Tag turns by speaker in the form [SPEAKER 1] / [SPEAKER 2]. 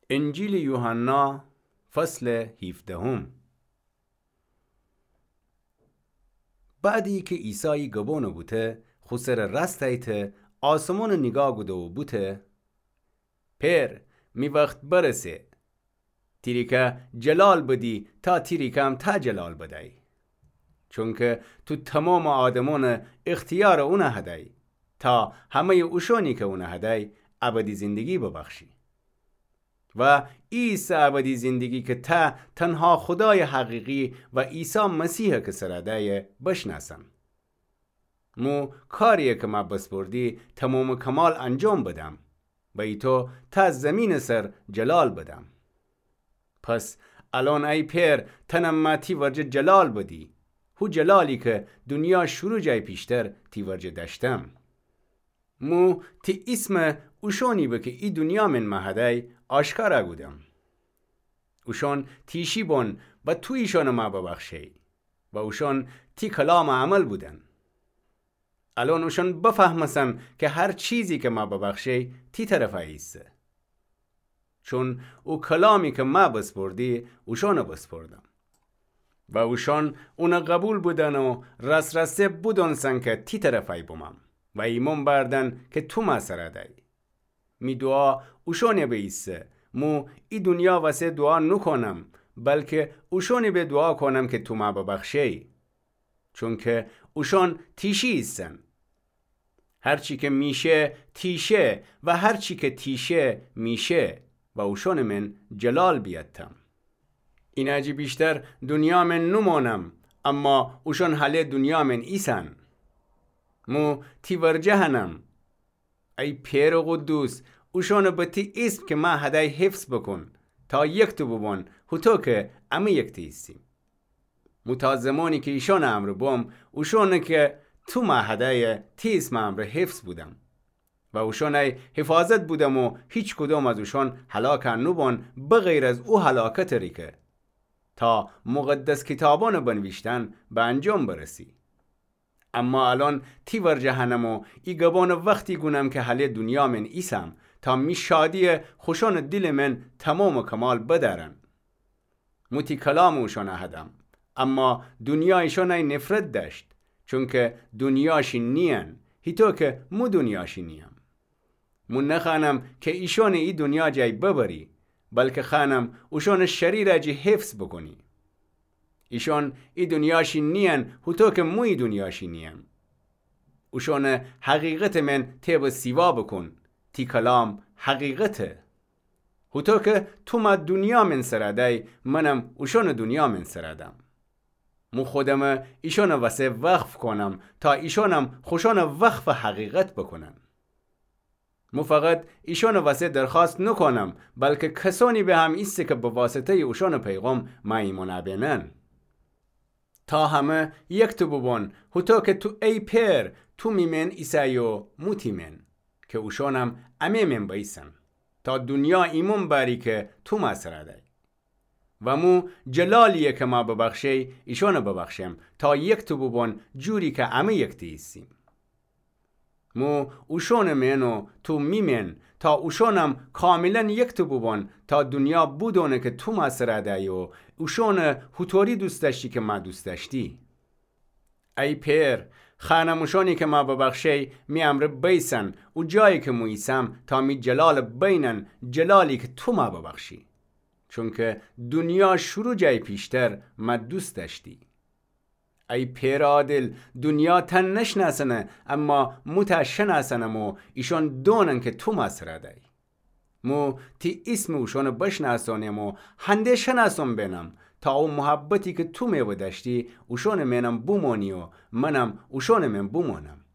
[SPEAKER 1] انجیل یوحنا فصل 17. بعدی که عیسی گبونه بوده خسر رستایت آسمان نگاه گوده و بوده پر می وقت برسه تیریکه جلال بدی تا تیریکم تا جلال بدهی، چونکه تو تمام آدمان اختیار اونه هدی تا همه اوشانی که اونه هدی ابدی زندگی ببخشی و عیسی ابدی زندگی که تا تنها خدای حقیقی و عیسی مسیح که سرده بشناسم. مو کاریه که ما بسپردی تمام کمال انجام بدم و ای تو تا زمین سر جلال بدم. پس الان ای پیر تنم ما تی ورجه جلال بدی، هو جلالی که دنیا شروع جای پیشتر تی ورجه داشتم. مو تی اسم اوشانی بکه ای دنیا من مهدی آشکارا بودم. اوشان تیشی بون و تویشان ما ببخشی و اوشان تی کلام عمل بودن. الان اوشان بفهمسن که هر چیزی که ما ببخشی تی طرف ایسته، چون او کلامی که ما بسپردی اوشان بسپردم و اوشان اون قبول بودن و رسرسه بودن که تی طرف ای بومم و ایمان بردن که تو ما سرده می دعا اوشانه بیسته مو ای دنیا واسه دعا نکنم، بلکه اوشانه به دعا کنم که تو ما ببخشی، چون که اوشان تیشی ایستن. هرچی که میشه تیشه و هرچی که تیشه میشه و اوشان من جلال بیادتم. این اجی بیشتر دنیا من نمانم، اما اوشان حاله دنیا من ایسن. مو تی ورجهنم ای پیر و قدوس اوشان با تی اسم که ما هدای حفظ بکن تا یک تو ببون هتو که امی یک تی ایستیم. مو تا زمانی که ایشان امر بوم اوشان که تو ما هدای تی اسم امر حفظ بودم و اوشان ای حفاظت بودم و هیچ کدوم از اوشان هلاکن نبون بغیر از او هلاکت ریکه تا مقدس کتابان بنویشتن به انجام برسی. اما الان تی ور جهنم و ای گبان وقتی گونم که حاله دنیا من ایسم تا می شادی خوشان دل من تمام کمال بدارن. موتی کلام اوشان اهدم، اما دنیایشان ای نفرت داشت، چون که دنیاشی نیان هیتو که مو دنیاشی نیم. مو نخانم که ایشان ای دنیا جای ببری، بلکه خانم اوشان شریر جی حفظ بکنی. ایشان ای دنیاشی نیان هتو که مو ای دنیاشی نیم. اوشان حقیقت من تیب سیوا بکن تی کلام حقیقته. هتو که تو ما دنیا من سرده منم اوشان دنیا من سردم. مو خودم ایشان واسه وقف کنم تا ایشانم خوشان وقف حقیقت بکنن. مو فقط ایشان واسه درخواست نکنم، بلکه کسانی به هم ایسته که به واسطه اوشان پیغام ما ایمان بینن تا همه یک تو ببون هتو که تو ای پیر تو میمن ایسایو موتی من که اوشانم امی من بایسن تا دنیا ایمون باری که تو ما سرده و مو جلالیه که ما ببخشی ایشان ببخشم تا یک تو ببون جوری که امی یک تیستیم. مو اوشان منو تو میمن تا اوشانم کاملا یک تو ببون تا دنیا بودونه که تو ما سرده و اوشان هتوری دوست داشتی که ما دوست داشتی. ای پیر خانموشانی که ما ببخشی می امر بیسن و جایی که مویسم تا می جلال بینن جلالی که تو ما ببخشی، چون که دنیا شروع جای پیشتر ما دوست داشتی. ای پیر عادل دنیا تن نشناسنه اما مو شناسنم و ایشان دونن که تو ما سرده مو تی اسم اوشان بشناسانم و هنده شناسم بینم تا او محبتی که تو میو داشتی اوشان منم بومانی و منم اوشان من بومانم.